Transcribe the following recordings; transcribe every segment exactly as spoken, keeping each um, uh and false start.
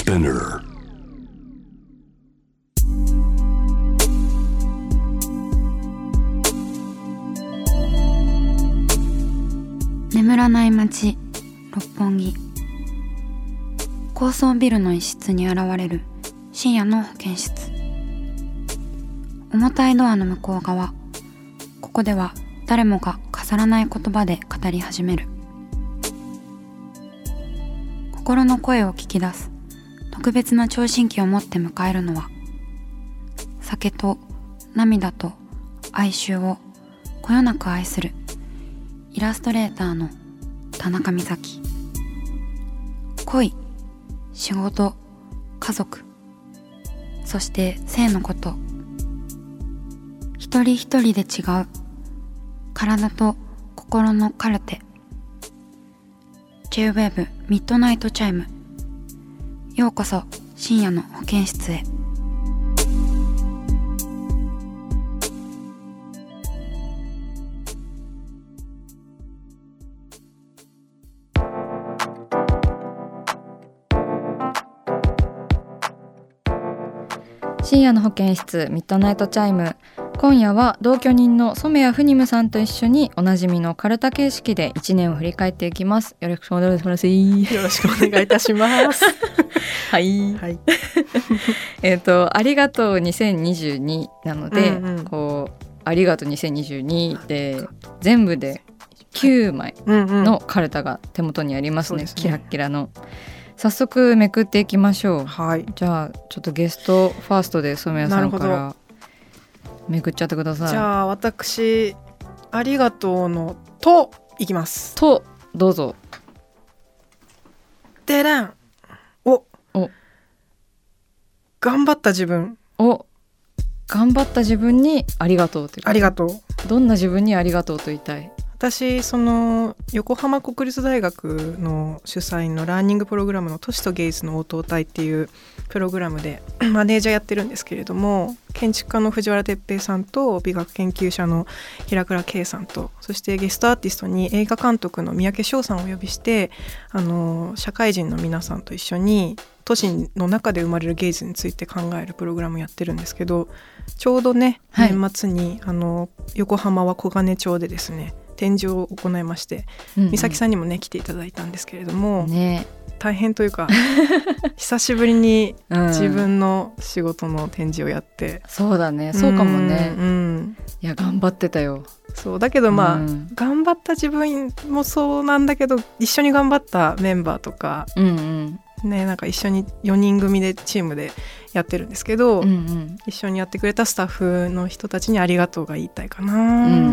Spinner。 眠らない街六本木。高層ビルの一室に現れる深夜の保健室。重たいドアの向こう側、ここでは誰もが飾らない言葉で語り始める。心の声を聞き出す特別な聴診器を持って迎えるのは、酒と涙と哀愁をこよなく愛するイラストレーターの田中美咲。恋、仕事、家族、そして性のこと、一人一人で違う体と心のカルテ。 J-ウェーブ ミッドナイトチャイム。ようこそ深夜の保健室へ。 深夜の保健室ミッドナイトチャイム。今夜は同居人の染谷フニムさんと一緒におなじみのカルタ形式でいちねんを振り返っていきます。よろしくお願いします。 よろしくお願いいたしますはい、はい、えっとありがとうにせんにじゅうになので、うんうん、こうありがとうにせんにじゅうにで全部できゅうまいのカルタが手元にありますね、うんうん、キラッキラの。早速めくっていきましょう。はい、じゃあちょっとゲストファーストで染谷さんからめくっちゃってください。 じゃあ私ありがとうのといきます。 とどうぞ。 でらん。おお頑張った自分。 お頑張った自分にありがとうという。 ありがとう。 どんな自分にありがとうと言いたい。 私その横浜国立大学の主催のラーニングプログラムの都市と芸術の応答隊っていうプログラムでマネージャーやってるんですけれども、建築家の藤原哲平さんと美学研究者の平倉圭さんと、そしてゲストアーティストに映画監督の三宅翔さんをお呼びして、あの社会人の皆さんと一緒に都市の中で生まれる芸術について考えるプログラムをやってるんですけど、ちょうどね、はい、年末にあの横浜は小金町でですね展示を行いまして、うんうん、美咲さんにもね来ていただいたんですけれども、ね、大変というか久しぶりに自分の仕事の展示をやって、 うん、そうだね、そうかもね、うん、いや頑張ってたよ。 そうだけどまあ、うん、頑張った自分もそうなんだけど、一緒に頑張ったメンバーとか、うんうんね、なんか一緒によにん組でチームでやってるんですけど、うんうん、一緒にやってくれたスタッフの人たちにありがとうが言いたいかな、うんうん、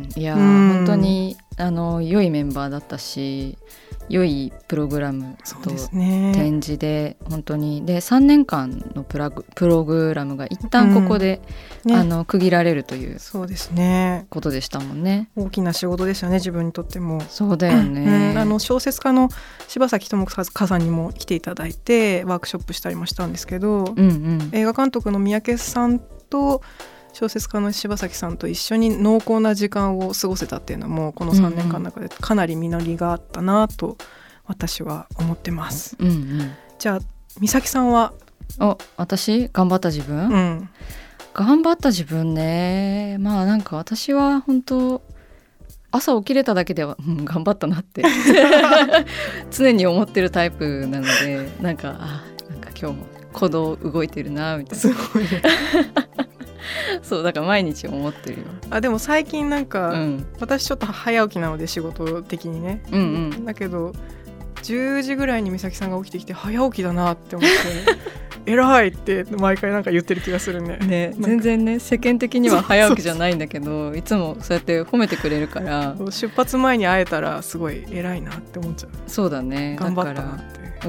いや、うん、本当にあの良いメンバーだったし、良いプログラムと展示で、本当にでさんねんかんのプラグプログラムが一旦ここで、うんね、あの区切られるというそうですねことでしたもんね。 大きな仕事ですよね、自分にとっても。 そうだよね、 うん、あの小説家の柴咲智香さんにも来ていただいてワークショップしたりもしたんですけど、うんうん、映画監督の三宅さんと小説家の柴咲さんと一緒に濃厚な時間を過ごせたっていうのもこのさんねんかんの中でかなり実りがあったなと私は思ってます、うんうん、じゃあ美咲さんは。 お私頑張った自分、うん、頑張った自分ね。まあなんか私は本当朝起きれただけでは、うん、頑張ったなって常に思ってるタイプなので、なんかあなんか今日も鼓動動いてるなみたいな。すごいそうだから毎日思ってるよ。 あでも最近なんか、うん、私ちょっと早起きなので仕事的にね、うんうん、だけどじゅうじぐらいに美咲さんが起きてきて早起きだなって思って偉いって毎回なんか言ってる気がするね。 ね、全然ね世間的には早起きじゃないんだけどいつもそうやって褒めてくれるから出発前に会えたらすごい偉いなって思っちゃう。 そうだね、 頑張ったなって、 うん、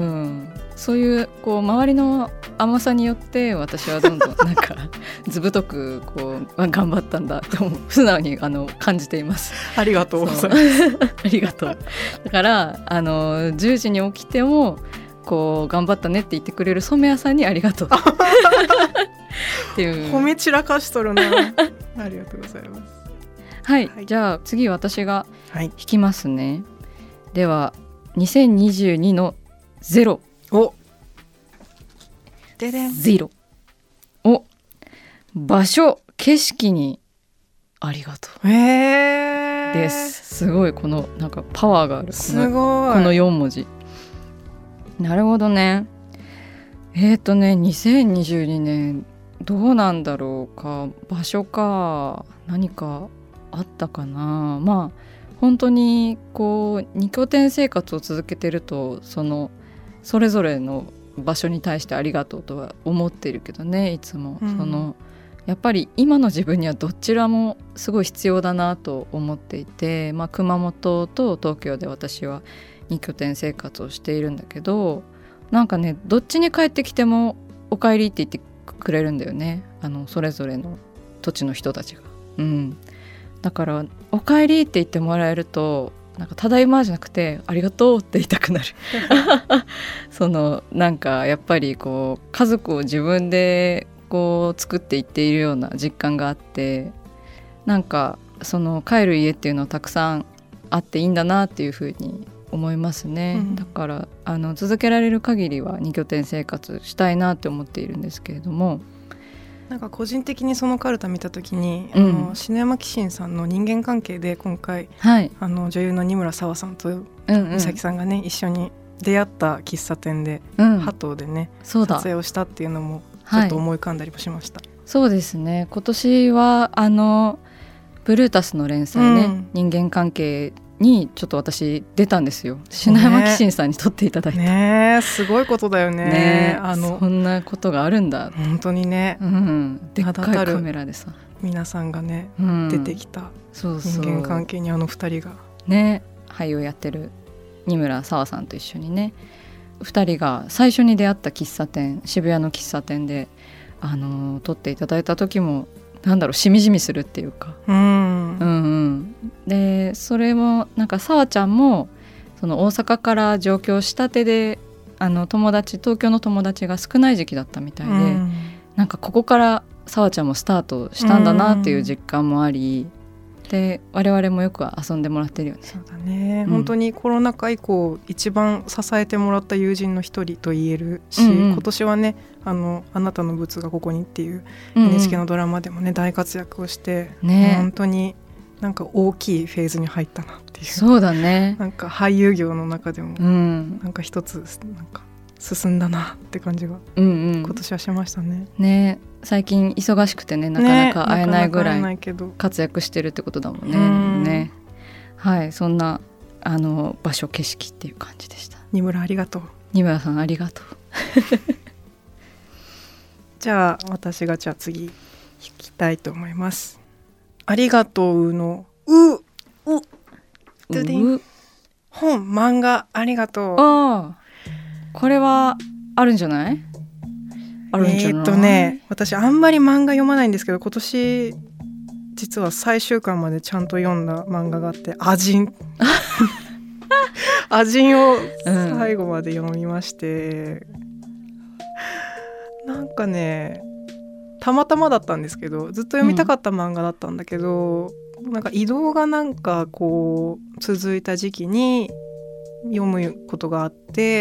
そういうこう周りの甘さによって私はどんどんなんかずぶとくこう頑張ったんだと素直にあの感じています。 ありがとうございますありがとう。だからあのじゅうじに起きてもこう頑張ったねって言ってくれる染谷さんにありがとうっていう褒め散らかしとるなありがとうございます。 はい、はい、じゃあ次私が弾きますね、はい、ではにせんにじゅうにのゼロ。 おででんゼロ。お、場所景色にありがとう、 えー、 です。すごいこのなんかパワーがある、 すごいこのよん文字。なるほどね。えーとねにせんにじゅうにねんどうなんだろうか。場所か何かあったかな。まあ本当にこうに拠点生活を続けてるとそのそれぞれの場所に対してありがとうとは思ってるけどね、いつも、うん、そのやっぱり今の自分にはどちらもすごい必要だなと思っていて、まあ、熊本と東京で私はに拠点生活をしているんだけど、なんかねどっちに帰ってきてもお帰りって言ってくれるんだよね、あのそれぞれの土地の人たちが、うん、だからお帰りって言ってもらえるとなんかただいまじゃなくてありがとうって言いたくなるそのなんかやっぱりこう家族を自分でこう作っていっているような実感があって、なんかその帰る家っていうのはたくさんあっていいんだなっていうふうに思いますね、うん、だからあの続けられる限りはに拠点生活したいなって思っているんですけれども、 なんか個人的にそのカルタ見た時に、 うん、 あの篠山紀信さんの人間関係で今回、 はい、 あの女優の二村沙和さんと美咲さんがね、うんうん、一緒に出会った喫茶店で、うん、ハトでね撮影をしたっていうのもちょっと思い浮かんだりもしました、はい、 そうですね。今年はあのブルータスの連載ね、うん、人間関係にちょっと私出たんですよ。篠山紀信さんに撮っていただいた、 ね、すごいことだよ ね, ねあのそんなことがあるんだ本当にね、 うん、でっかいカメラでさ皆さんがね、うん、出てきた人間関係にあのふたりがね、俳優やってる二村沙和さんと一緒にねふたりが最初に出会った喫茶店、渋谷の喫茶店であの撮っていただいた時もなんだろうしみじみするっていうか、 うん、 うんうんでそれもなんかさわちゃんもその大阪から上京したてであの友達東京の友達が少ない時期だったみたいで、うん、なんかここからさわちゃんもスタートしたんだなっていう実感もあり、うん、で我々もよく遊んでもらってるよね。 そうだね、うん、本当にコロナ禍以降一番支えてもらった友人の一人と言えるし、うんうん、今年はねあのあなたのブツがここにっていう エヌエイチケー のドラマでもね、うんうん、大活躍をして、ね、本当になんか大きいフェーズに入ったなっていう。 そうだね、 なんか俳優業の中でもなんか一つなんか進んだなって感じが今年はしましたね、うんうん、ね最近忙しくてねなかなか会えないぐらい活躍してるってことだもんね、うんねはい、そんなあの場所景色っていう感じでした。 二村ありがとう。 二村さんありがとうじゃあ私がじゃあ次弾きたいと思います。ありがとうのううドゥディン本漫画ありがとう。 あこれはあるんじゃない？あるんじゃない？ えーっとね私あんまり漫画読まないんですけど今年実は最終巻までちゃんと読んだ漫画があってアジンアジンを最後まで読みまして、うん、なんかねたまたまだったんですけどずっと読みたかった漫画だったんだけど、うん、なんか移動がなんかこう続いた時期に読むことがあって、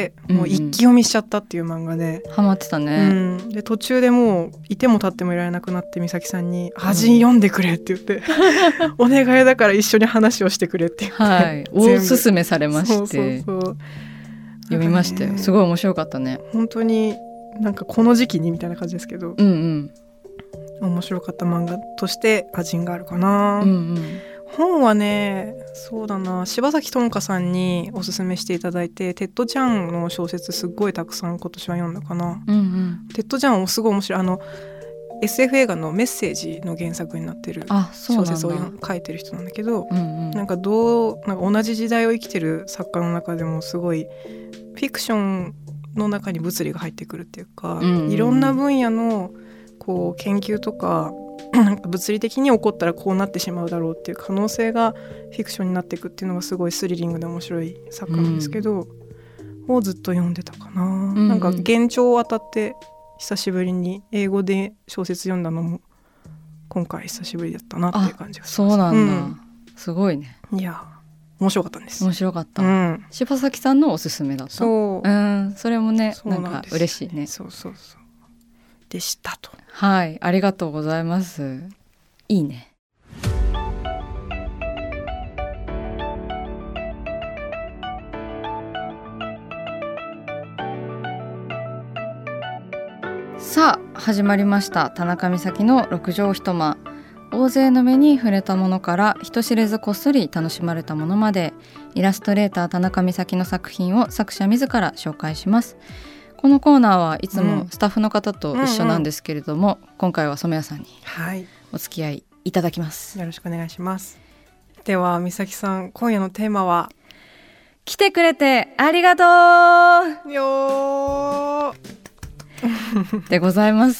うんうん、もう一気読みしちゃったっていう漫画でハマってたね、 うん、で途中でもういても立ってもいられなくなって美咲さんに「アジン読んでくれ」って言って「お願いだから一緒に話をしてくれ」って言って、 はい、おすすめされましてそうそうそう読みましたよ、ね、すごい面白かったね。 本当になんかこの時期にみたいな感じですけど、 うんうん、面白かった漫画としてアジンがあるかな、 うんうん本はねそうだな柴崎友香さんにおすすめしていただいてテッド・ジャンの小説すっごいたくさん今年は読んだかな、 うんうん、 テッド・ジャンもすごい面白いあの エスエフ 映画のメッセージの原作になってる小説を書いてる人なんだけど、 うんうん、 なんかどうなんか同じ時代を生きてる作家の中でもすごいフィクションの中に物理が入ってくるっていうか、うんうん、いろんな分野のこう研究とかなんか物理的に起こったらこうなってしまうだろうっていう可能性がフィクションになっていくっていうのがすごいスリリングで面白い作家なんですけど、うん、をずっと読んでたかな、うんうん、なんか幻聴を当たって久しぶりに英語で小説読んだのも今回久しぶりだったなっていう感じがします。 そうなんだ、うん、すごいね。 いや面白かったんです。 面白かった、 うん、 柴崎さんのおすすめだった。 そう、 うん、それもねなんか嬉しいね。 そうそうそうでしたと。 はい、ありがとうございます。いいね。さあ始まりました。田中美咲の六畳一間。大勢の目に触れたものから人知れずこっそり楽しまれたものまで、イラストレーター田中美咲の作品を作者自ら紹介します。このコーナーはいつもスタッフの方と一緒なんですけれども、うんうんうん、今回は染谷さんにお付き合いいただきます、 はい、よろしくお願いします。では美咲さん、今夜のテーマは来てくれてありがとうよーでございます。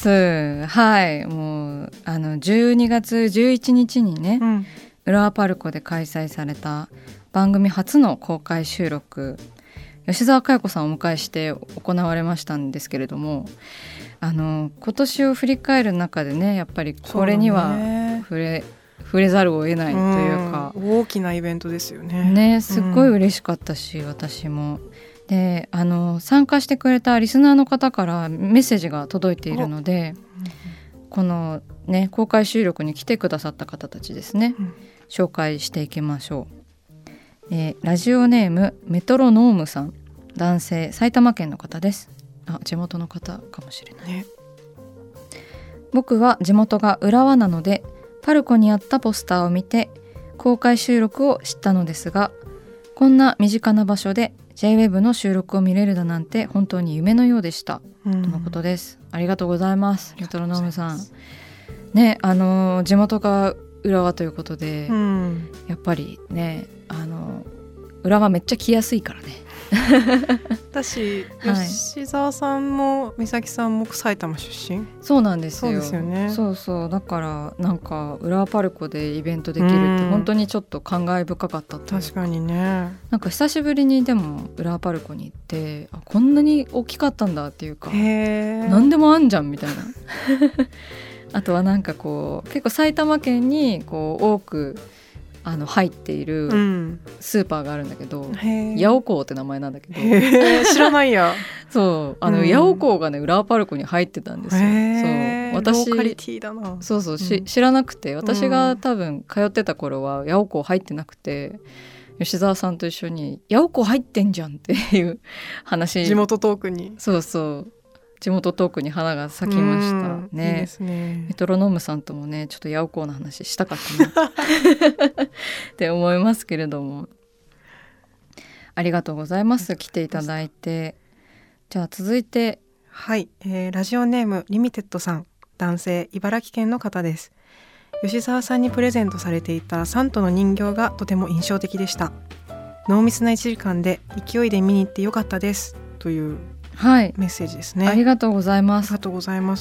はい、もうあのじゅうにがつじゅういちにちにね、うん、浦和パルコで開催された番組初の公開収録、吉澤佳代子さんをお迎えして行われましたんですけれども、あの今年を振り返る中でね、やっぱりこれには触れ、触れざるを得ないというか、 うん、大きなイベントですよね。 ね、すっごい嬉しかったし、うん、私もであの参加してくれたリスナーの方からメッセージが届いているので、この、ね、公開収録に来てくださった方たちですね、うん、紹介していきましょう。えー、ラジオネームメトロノームさん、男性、埼玉県の方です。あ、地元の方かもしれない、ね、僕は地元が浦和なのでパルコにあったポスターを見て公開収録を知ったのですが、こんな身近な場所で ジェイウェブ の収録を見れるだなんて本当に夢のようでした、うん、とのことです。ありがとうございます。メトロノームさんね、あの地元が浦和ということで、うん、やっぱりね、あの浦和めっちゃ来やすいからね私、はい、吉澤さんも美咲さんも埼玉出身。 そうなんですよ。 そうですよね。 そうそう、だからなんか浦和パルコでイベントできるって本当にちょっと感慨深かったというか、 確かにね、 なんか久しぶりにでも浦和パルコに行って、あ、こんなに大きかったんだっていうか、へー、何でもあんじゃんみたいなあとはなんかこう結構埼玉県にこう多くあの入っているスーパーがあるんだけど、うん、八尾港って名前なんだけど、 知らないやそう、あの、うん、八尾港がね浦和パルコに入ってたんですよ。そう、私ローカリティだな。 そうそう、し、うん、知らなくて、私が多分通ってた頃は八尾港入ってなくて、吉澤さんと一緒に八尾港入ってんじゃんっていう話、 地元トークに、 そうそう、地元トークに花が咲きましたね。いいですね。メトロノームさんともね、ちょっと八尾港の話したかったなって思いますけれども、ありがとうございます。来ていただいて。じゃあ続いて、 はい、えー、ラジオネームリミテッドさん、男性、茨城県の方です。吉澤さんにプレゼントされていたサントの人形がとても印象的でした。濃密ないちじかんで勢いで見に行ってよかったですというはい、メッセージですね。 ありがとうございます。 ありがとうございます。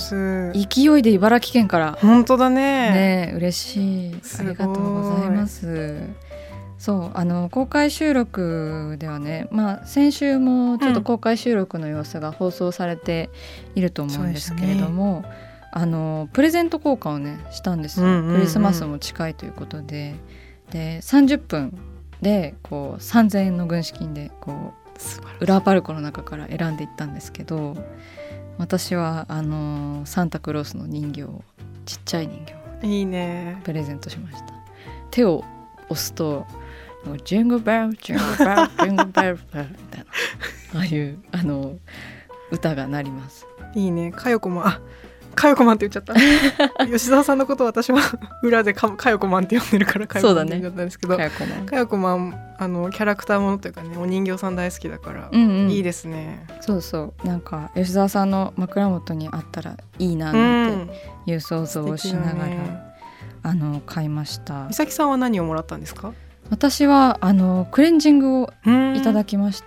勢いで茨城県から。 本当だね。 ね、嬉しい。ありがとうございます。そう、あの公開収録ではね、まあ、先週もちょっと公開収録の様子が放送されていると思うんですけれども、ね、あのプレゼント交換をねしたんですよ、うんうんうん、クリスマスも近いということで、でさんじゅっぷんでこうさんぜんえんの軍資金でこう浦和パルコの中から選んでいったんですけど、私はあのサンタクロースの人形、ちっちゃい人形を、ね、 いいね、 プレゼントしました。手を押すとジングルベルジングルベルジングルベルみたいなああいうあの歌が鳴ります。 いいね。かよこも、あ、かよこまんって言っちゃった吉澤さんのことを私は裏でかよこまんって呼んでるからかよこまんって言ったんですけど、かよこまん、あのキャラクターものというかね、お人形さん大好きだから、うんうん、いいですね。 そうそう、なんか吉澤さんの枕元にあったらいいなっていう想像をしながら、うんね、あの買いました。 美咲さんは何をもらったんですか？ 私はあのクレンジングをいただきまして、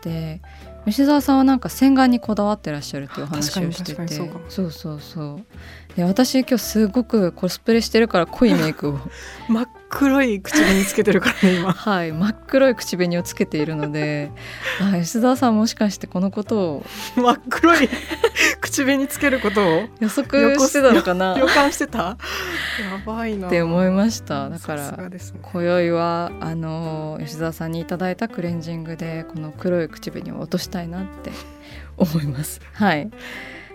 吉澤さんはなんか洗顔にこだわってらっしゃるっていう話をしてて、そう、そうそうそう。で、私今日すごくコスプレしてるから濃いメイクを真っ黒い口紅つけてるからね今はい、真っ黒い口紅をつけているのであ、吉澤さんもしかしてこのことを真っ黒い口紅つけることを予測してたのかな予感してたやばいなって思いました。だから、ね、今宵はあの吉澤さんにいただいたクレンジングでこの黒い口紅を落としたいなって思います。はい。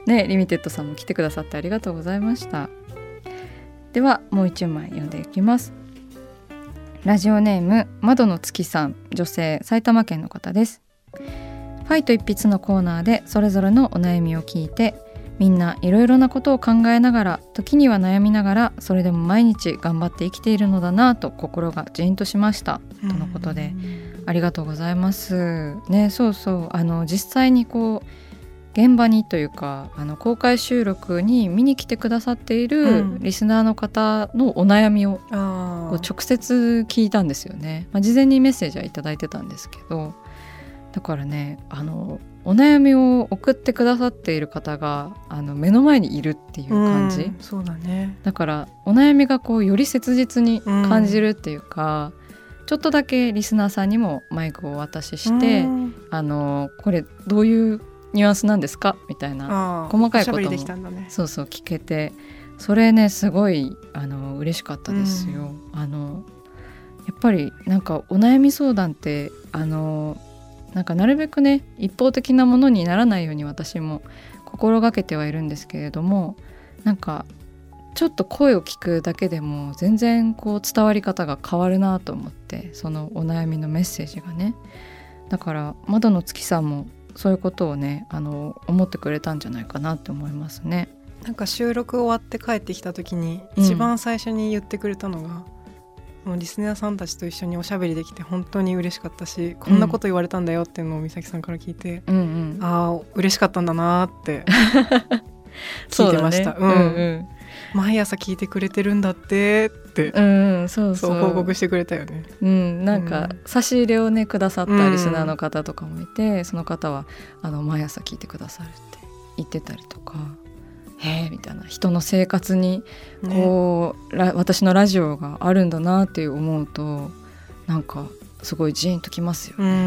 ね、リミテッドさんも来てくださってありがとうございました。ではもう一枚読んでいきます。ラジオネーム窓の月さん、女性、埼玉県の方です。ファイト一筆のコーナーでそれぞれのお悩みを聞いて、みんないろいろなことを考えながら、時には悩みながら、それでも毎日頑張って生きているのだなと心がジーンとしましたとのことで、ありがとうございますね。そうそう、あの実際にこう現場にというか、あの公開収録に見に来てくださっているリスナーの方のお悩みをこう直接聞いたんですよね。まあ、事前にメッセージはいただいてたんですけど、だからね、あのお悩みを送ってくださっている方があの目の前にいるっていう感じ、うん、 そうだね。 だからお悩みがこうより切実に感じるっていうか、うん、ちょっとだけリスナーさんにもマイクをお渡しして、うん、あのこれどういうニュアンスなんですかみたいな細かいことも、ね、そうそう聞けて、それねすごいあの嬉しかったですよ。うん、あのやっぱりなんかお悩み相談ってあのなんかなるべくね一方的なものにならないように私も心がけてはいるんですけれども、なんかちょっと声を聞くだけでも全然こう伝わり方が変わるなと思って、そのお悩みのメッセージがね、だから窓の月さんもそういうことをねあの思ってくれたんじゃないかなって思いますね。 なんか収録終わって帰ってきた時に一番最初に言ってくれたのが、うん、もうリスナーさんたちと一緒におしゃべりできて本当に嬉しかったし、こんなこと言われたんだよっていうのを美咲さんから聞いて、うんうん、ああ嬉しかったんだなって聞いてました。そうだね、うんうん、毎朝聞いてくれてるんだってって、うんうん、そうそう、そう報告してくれたよね。 うん、なんか差し入れをねくださったリスナーの方とかもいて、うん、その方はあの毎朝聞いてくださるって言ってたりとか、へーみたいな、人の生活にこう、ね、私のラジオがあるんだなって思うとなんかすごいジーンときますよね。うんうんうん、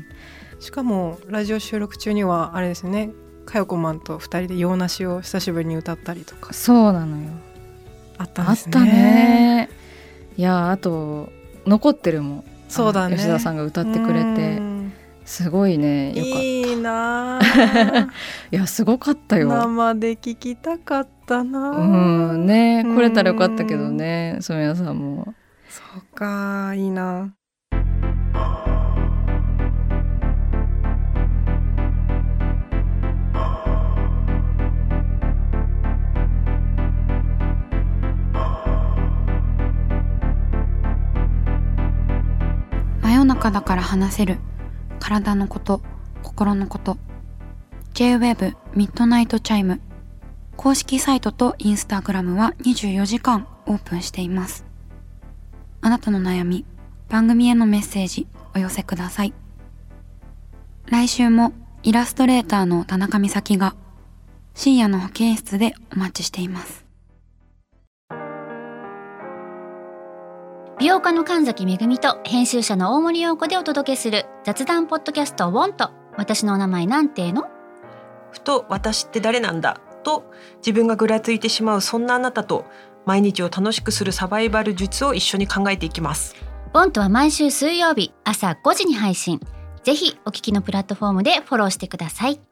しかもラジオ収録中にはあれですね、かよこまんとふたりで洋梨を久しぶりに歌ったりとか。 そうなのよ、 あったんですね。 あったね。いや、あと残ってるもそうだね、 吉田さんが歌ってくれてすごいね、よかった。 いいな。 いやすごかったよ。 生で聞きたかったな。 うんね、来れたらよかったけどね、そう皆さんも。 そうか、いいな。 真夜中だから話せる体のこと、心のこと。 J-ウェブ ミッドナイトチャイム公式サイトとインスタグラムはにじゅうよじかんオープンしています。あなたの悩み、番組へのメッセージお寄せください。来週もイラストレーターの田中美咲が深夜の保健室でお待ちしています。 美容家の神崎めぐみと編集者の大森洋子でお届けする雑談ポッドキャストウォント。私のお名前なんての？ ふと私って誰なんだと自分がぐらついてしまう、そんなあなたと毎日を楽しくするサバイバル術を一緒に考えていきます。 ウォントは毎週水曜日朝ごじに配信。ぜひお聞きのプラットフォームでフォローしてください。